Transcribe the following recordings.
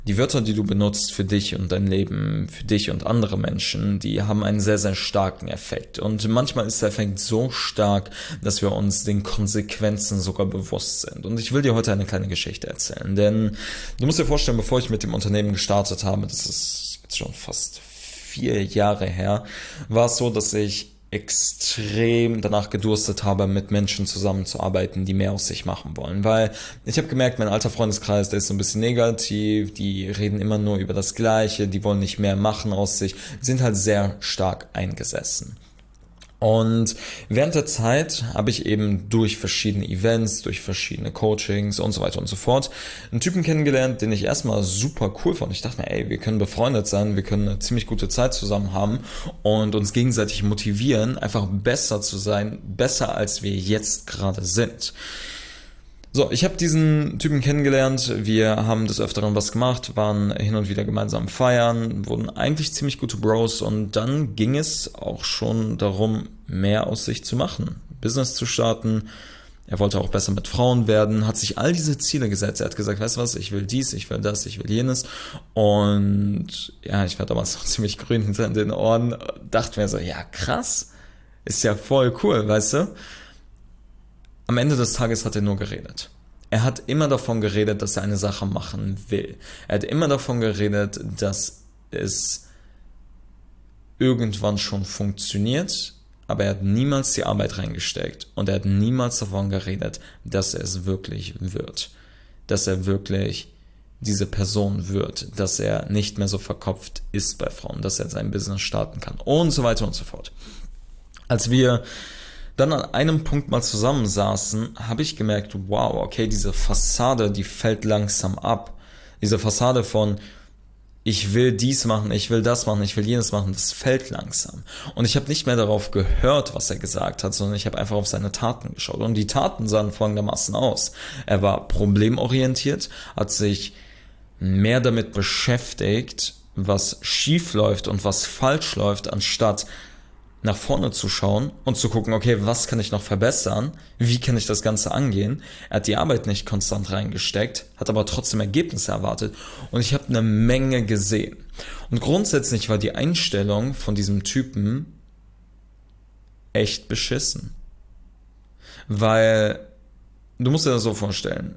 Die Wörter, die du benutzt für dich und dein Leben, für dich und andere Menschen, die haben einen sehr, sehr starken Effekt. Und manchmal ist der Effekt so stark, dass wir uns den Konsequenzen sogar bewusst sind. Und ich will dir heute eine kleine Geschichte erzählen. Denn du musst dir vorstellen, bevor ich mit dem Unternehmen gestartet habe, das ist jetzt schon fast 4 Jahre her, war es so, dass ich extrem danach gedurstet habe, mit Menschen zusammenzuarbeiten, die mehr aus sich machen wollen. Weil ich habe gemerkt, mein alter Freundeskreis, der ist so ein bisschen negativ, die reden immer nur über das Gleiche, die wollen nicht mehr machen aus sich, sind halt sehr stark eingesessen. Und während der Zeit habe ich eben durch verschiedene Events, durch verschiedene Coachings und so weiter und so fort einen Typen kennengelernt, den ich erstmal super cool fand. Ich dachte mir, ey, wir können befreundet sein, wir können eine ziemlich gute Zeit zusammen haben und uns gegenseitig motivieren, einfach besser zu sein, besser als wir jetzt gerade sind. So, ich habe diesen Typen kennengelernt, wir haben des Öfteren was gemacht, waren hin und wieder gemeinsam feiern, wurden eigentlich ziemlich gute Bros und dann ging es auch schon darum, mehr aus sich zu machen, Business zu starten. Er wollte auch besser mit Frauen werden, hat sich all diese Ziele gesetzt. Er hat gesagt, weißt du was, ich will dies, ich will das, ich will jenes. Und ja, ich war damals noch ziemlich grün hinter den Ohren, dachte mir so, ja krass, ist ja voll cool, weißt du. Am Ende des Tages hat er nur geredet. Er hat immer davon geredet, dass er eine Sache machen will. Er hat immer davon geredet, dass es irgendwann schon funktioniert, aber er hat niemals die Arbeit reingesteckt und er hat niemals davon geredet, dass er es wirklich wird. Dass er wirklich diese Person wird, dass er nicht mehr so verkopft ist bei Frauen, dass er sein Business starten kann und so weiter und so fort. Als wir dann an einem Punkt mal zusammensaßen, habe ich gemerkt, wow, okay, diese Fassade, die fällt langsam ab. Diese Fassade von, ich will dies machen, ich will das machen, ich will jenes machen, das fällt langsam. Und ich habe nicht mehr darauf gehört, was er gesagt hat, sondern ich habe einfach auf seine Taten geschaut. Und die Taten sahen folgendermaßen aus. Er war problemorientiert, hat sich mehr damit beschäftigt, was schief läuft und was falsch läuft, anstatt nach vorne zu schauen und zu gucken, okay, was kann ich noch verbessern? Wie kann ich das Ganze angehen? Er hat die Arbeit nicht konstant reingesteckt, hat aber trotzdem Ergebnisse erwartet und ich habe eine Menge gesehen. Und grundsätzlich war die Einstellung von diesem Typen echt beschissen. Weil, du musst dir das so vorstellen,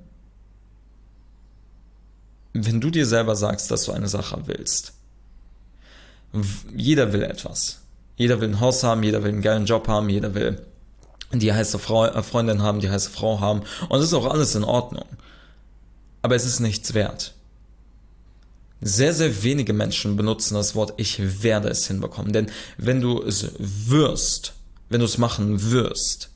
wenn du dir selber sagst, dass du eine Sache willst, jeder will etwas. Jeder will ein Haus haben, jeder will einen geilen Job haben, jeder will die heiße Freundin haben, die heiße Frau haben. Und das ist auch alles in Ordnung. Aber es ist nichts wert. Sehr, sehr wenige Menschen benutzen das Wort, ich werde es hinbekommen. Denn wenn du es wirst, wenn du es machen wirst,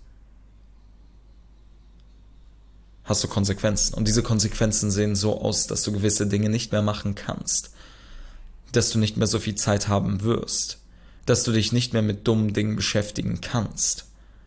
hast du Konsequenzen. Und diese Konsequenzen sehen so aus, dass du gewisse Dinge nicht mehr machen kannst. Dass du nicht mehr so viel Zeit haben wirst. Dass du dich nicht mehr mit dummen Dingen beschäftigen kannst.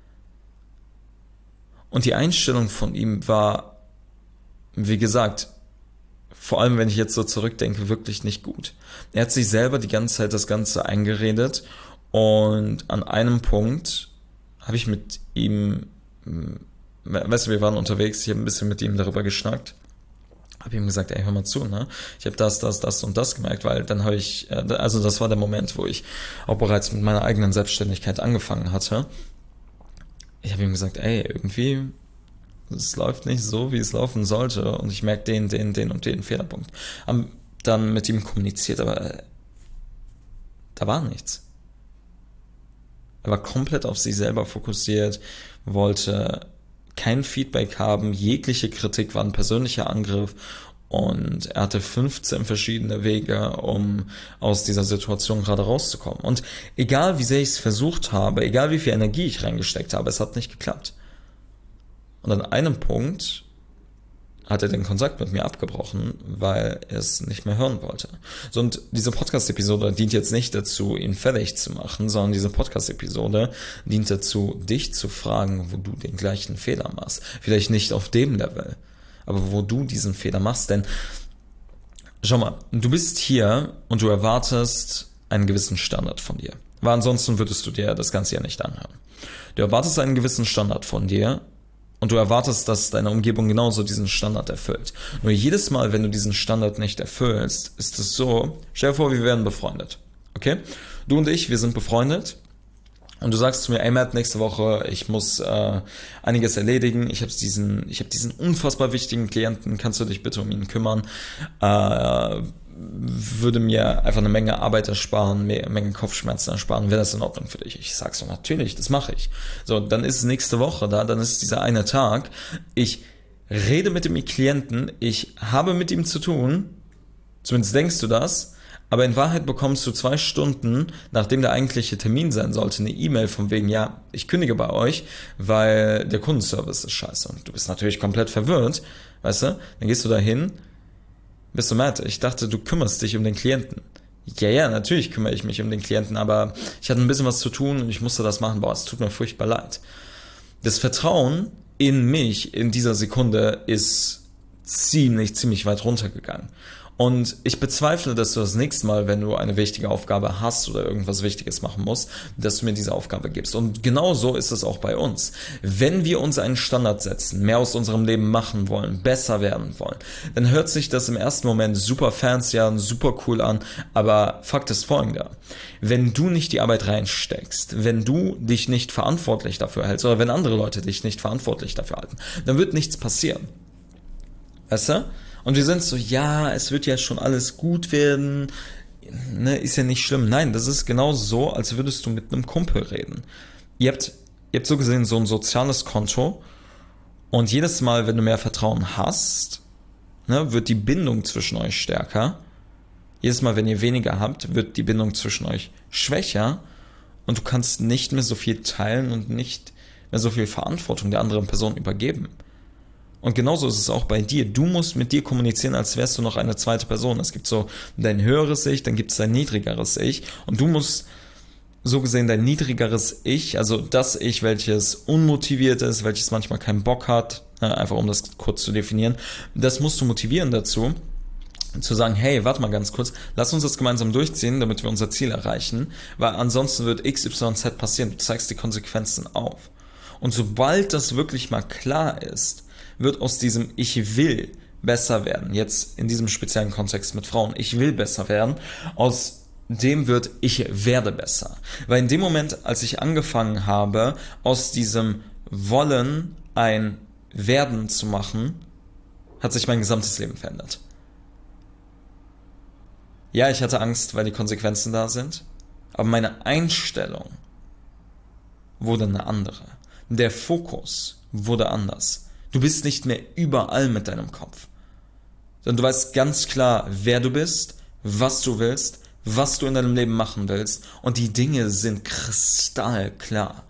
Und die Einstellung von ihm war, wie gesagt, vor allem wenn ich jetzt so zurückdenke, wirklich nicht gut. Er hat sich selber die ganze Zeit das Ganze eingeredet und an einem Punkt habe ich mit ihm, weißt du, wir waren unterwegs, ich habe ein bisschen mit ihm darüber geschnackt. Habe ihm gesagt, ey, hör mal zu, ne? Ich habe das und das gemerkt, weil dann habe ich, also das war der Moment, wo ich auch bereits mit meiner eigenen Selbstständigkeit angefangen hatte. Ich habe ihm gesagt, ey, irgendwie, es läuft nicht so, wie es laufen sollte und ich merke den und den Fehlerpunkt. Hab dann mit ihm kommuniziert, aber da war nichts. Er war komplett auf sich selber fokussiert, wollte kein Feedback haben, jegliche Kritik war ein persönlicher Angriff und er hatte 15 verschiedene Wege, um aus dieser Situation gerade rauszukommen. Und egal wie sehr ich es versucht habe, egal wie viel Energie ich reingesteckt habe, es hat nicht geklappt. Und an einem Punkt hat er den Kontakt mit mir abgebrochen, weil er es nicht mehr hören wollte. So, und diese Podcast-Episode dient jetzt nicht dazu, ihn fertig zu machen, sondern diese Podcast-Episode dient dazu, dich zu fragen, wo du den gleichen Fehler machst. Vielleicht nicht auf dem Level, aber wo du diesen Fehler machst. Denn, schau mal, du bist hier und du erwartest einen gewissen Standard von dir. Weil ansonsten würdest du dir das Ganze ja nicht anhören. Du erwartest einen gewissen Standard von dir Und du erwartest, dass deine Umgebung genauso diesen Standard erfüllt. Nur jedes Mal, wenn du diesen Standard nicht erfüllst, ist es so, stell dir vor, wir werden befreundet. Okay? Du und ich, wir sind befreundet. Und du sagst zu mir, ey Matt, nächste Woche, ich muss einiges erledigen. Ich habe diesen unfassbar wichtigen Klienten, kannst du dich bitte um ihn kümmern? Würde mir einfach eine Menge Arbeit ersparen, eine Menge Kopfschmerzen ersparen. Wäre das in Ordnung für dich? Ich sag so, natürlich, das mache ich. So, dann ist es nächste Woche da, dann ist es dieser eine Tag. Ich rede mit dem Klienten, ich habe mit ihm zu tun, zumindest denkst du das, aber in Wahrheit bekommst du 2 Stunden, nachdem der eigentliche Termin sein sollte, eine E-Mail von wegen, ja, ich kündige bei euch, weil der Kundenservice ist scheiße. Und du bist natürlich komplett verwirrt, weißt du? Dann gehst du da hin, bist du Matt, ich dachte, du kümmerst dich um den Klienten. Ja, natürlich kümmere ich mich um den Klienten, aber ich hatte ein bisschen was zu tun und ich musste das machen. Boah, es tut mir furchtbar leid. Das Vertrauen in mich in dieser Sekunde ist ziemlich weit runtergegangen. Und ich bezweifle, dass du das nächste Mal, wenn du eine wichtige Aufgabe hast oder irgendwas Wichtiges machen musst, dass du mir diese Aufgabe gibst. Und genau so ist es auch bei uns. Wenn wir uns einen Standard setzen, mehr aus unserem Leben machen wollen, besser werden wollen, dann hört sich das im ersten Moment super fancy an, super cool an, aber Fakt ist folgender. Wenn du nicht die Arbeit reinsteckst, wenn du dich nicht verantwortlich dafür hältst oder wenn andere Leute dich nicht verantwortlich dafür halten, dann wird nichts passieren. Weißt du? Und wir sind so, ja, es wird ja schon alles gut werden, ne, ist ja nicht schlimm. Nein, das ist genau so, als würdest du mit einem Kumpel reden. Ihr habt so gesehen so ein soziales Konto und jedes Mal, wenn du mehr Vertrauen hast, ne, wird die Bindung zwischen euch stärker. Jedes Mal, wenn ihr weniger habt, wird die Bindung zwischen euch schwächer und du kannst nicht mehr so viel teilen und nicht mehr so viel Verantwortung der anderen Person übergeben. Und genauso ist es auch bei dir. Du musst mit dir kommunizieren, als wärst du noch eine zweite Person. Es gibt so dein höheres Ich, dann gibt es dein niedrigeres Ich. Und du musst so gesehen dein niedrigeres Ich, also das Ich, welches unmotiviert ist, welches manchmal keinen Bock hat, einfach um das kurz zu definieren, das musst du motivieren dazu, zu sagen, hey, warte mal ganz kurz, lass uns das gemeinsam durchziehen, damit wir unser Ziel erreichen, weil ansonsten wird X, Y, Z passieren. Du zeigst die Konsequenzen auf. Und sobald das wirklich mal klar ist, wird aus diesem Ich will besser werden, jetzt in diesem speziellen Kontext mit Frauen, ich will besser werden, aus dem wird ich werde besser. Weil in dem Moment, als ich angefangen habe, aus diesem Wollen ein Werden zu machen, hat sich mein gesamtes Leben verändert. Ja, ich hatte Angst, weil die Konsequenzen da sind, aber meine Einstellung wurde eine andere. Der Fokus wurde anders. Du bist nicht mehr überall mit deinem Kopf. Sondern du weißt ganz klar, wer du bist, was du willst, was du in deinem Leben machen willst. Und die Dinge sind kristallklar.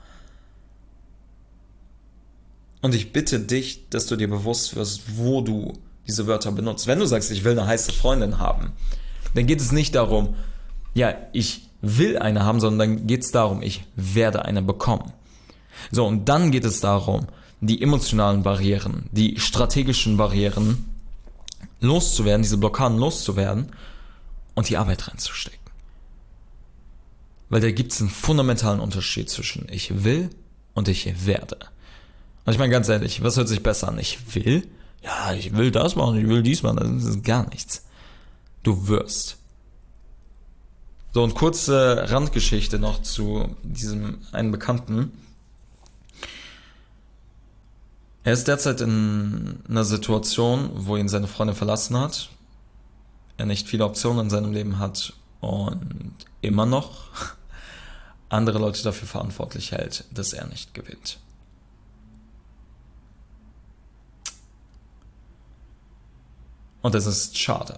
Und ich bitte dich, dass du dir bewusst wirst, wo du diese Wörter benutzt. Wenn du sagst, ich will eine heiße Freundin haben, dann geht es nicht darum, ja, ich will eine haben, sondern dann geht es darum, ich werde eine bekommen. So, und dann geht es darum, die emotionalen Barrieren, die strategischen Barrieren loszuwerden, diese Blockaden loszuwerden und die Arbeit reinzustecken. Weil da gibt es einen fundamentalen Unterschied zwischen ich will und ich werde. Und ich meine ganz ehrlich, was hört sich besser an? Ich will? Ja, ich will das machen, ich will dies machen, das ist gar nichts. Du wirst. So, und kurze Randgeschichte noch zu diesem einen Bekannten. Er ist derzeit in einer Situation, wo ihn seine Freundin verlassen hat, er nicht viele Optionen in seinem Leben hat und immer noch andere Leute dafür verantwortlich hält, dass er nicht gewinnt. Und das ist schade.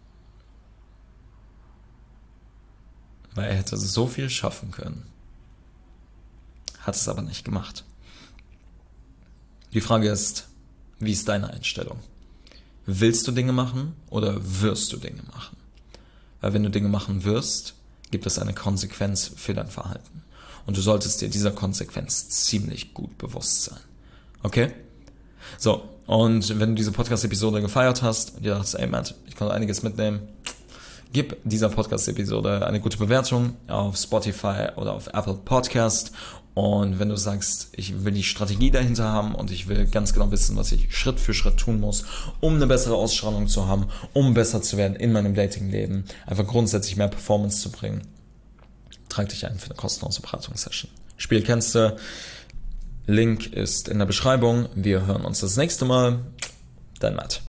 Weil er hätte so viel schaffen können, hat es aber nicht gemacht. Die Frage ist, wie ist deine Einstellung? Willst du Dinge machen oder wirst du Dinge machen? Weil wenn du Dinge machen wirst, gibt es eine Konsequenz für dein Verhalten. Und du solltest dir dieser Konsequenz ziemlich gut bewusst sein. Okay? So, und wenn du diese Podcast-Episode gefeiert hast und dir dachtest, ey Matt, ich konnte einiges mitnehmen, Gib dieser Podcast-Episode eine gute Bewertung auf Spotify oder auf Apple Podcast. Und wenn du sagst, ich will die Strategie dahinter haben und ich will ganz genau wissen, was ich Schritt für Schritt tun muss, um eine bessere Ausstrahlung zu haben, um besser zu werden in meinem Dating-Leben, einfach grundsätzlich mehr Performance zu bringen, trag dich ein für eine kostenlose Beratungssession. Spiel kennst du, Link ist in der Beschreibung. Wir hören uns das nächste Mal. Dein Matt.